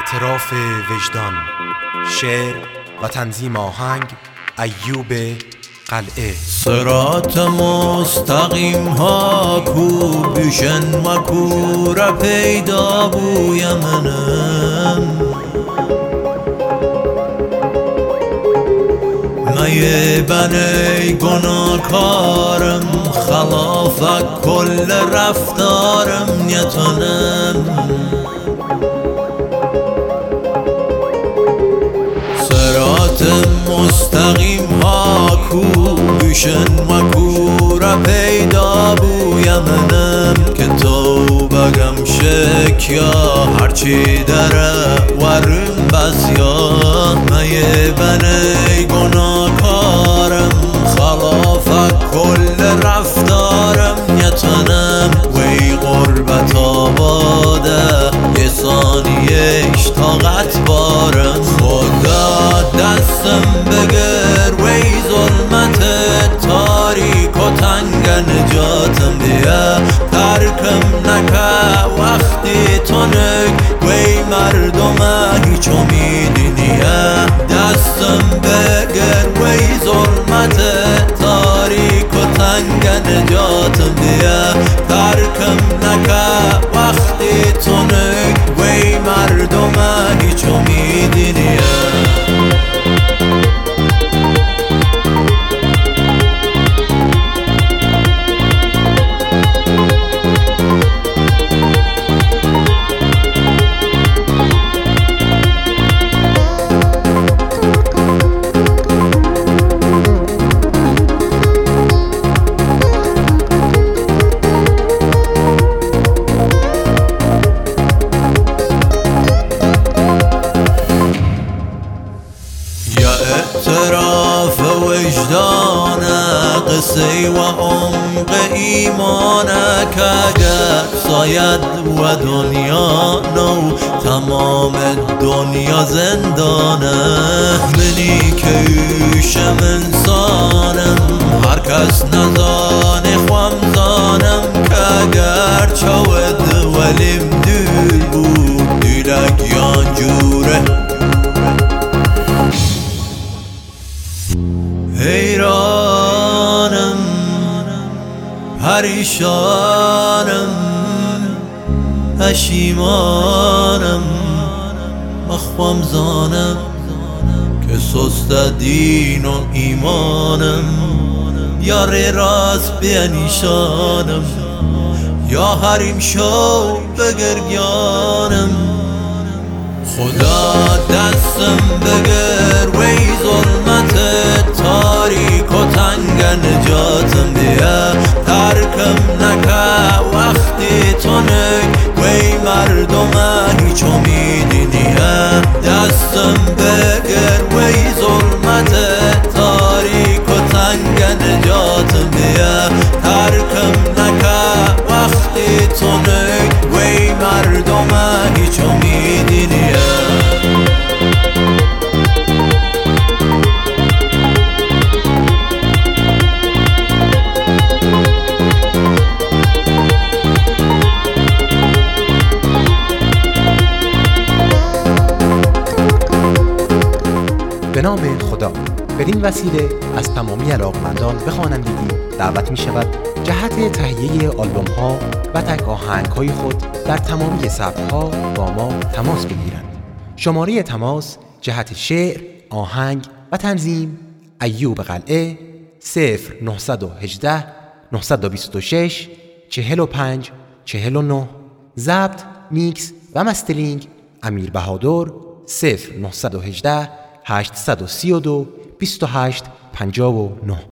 اعتراف وجدان. شعر و تنظیم آهنگ ایوب قلعه. صراط مستقیم ها کو بیشن و کور پیدا بوی منم مایه بنی گناهکارم خلاف کل رفتارم نیتونم صراط مستقیم ها کو بیشن و کور پیدا بوی منم که تو بگم شکیا هرچی داره ورم بزیا مایه بنی گناهکارم خلاف کل رفتارم نیتونم وی غربت آباده یه ثانیهش طاقت بارم خدا دستم بگر وی ظلمت تاریک و تنگ نجاتم دیه ترکم نکه وقتی تو نگ وی مردم هیچ امیدی نیه دستم بگر وی ظلمت تاریک و تنگ نجاتم دیه ترکم نکه وقتی تو نگ وی مردم هیچ امیدی نیه اعتراف وجدانه قصه و عمق ایمانه که اگر ساید و دنیا نو تمام دنیا زندانه منی که ایشم انسانم هر کس نزانه خوام زانم که اگر چود ولیم دل بود دیلک یان جوره حیرانم پریشانم پشیمانم مخوام زانم که سست دین و ایمانم یار راست بینیشانم یا حریم شو بگرگیانم خدا دستم بگر وی ظلمت تاریک و تنگ نجاتم دیه ترکم نکه وقتی تو نگ وی مردم هیچ امیدی نیه دستم بگر وی ظلمت تاریک و تنگ نجاتم دیه ترکم نکه وقتی تو نگ وی مردم هیچ امیدی نیه به نام خدا. بدین وسیله از تمامی علاقمندان به خوانندگی دعوت می شود جهت تهیه آلبوم ها و تک آهنگ های خود در تمامی سبک ها با ما تماس بگیرند. شماره تماس جهت شعر، آهنگ و تنظیم ایوب قلعه 0918 926 45 49. ضبط، میکس و مسترینگ امیر بهادر 0918 832 28 59.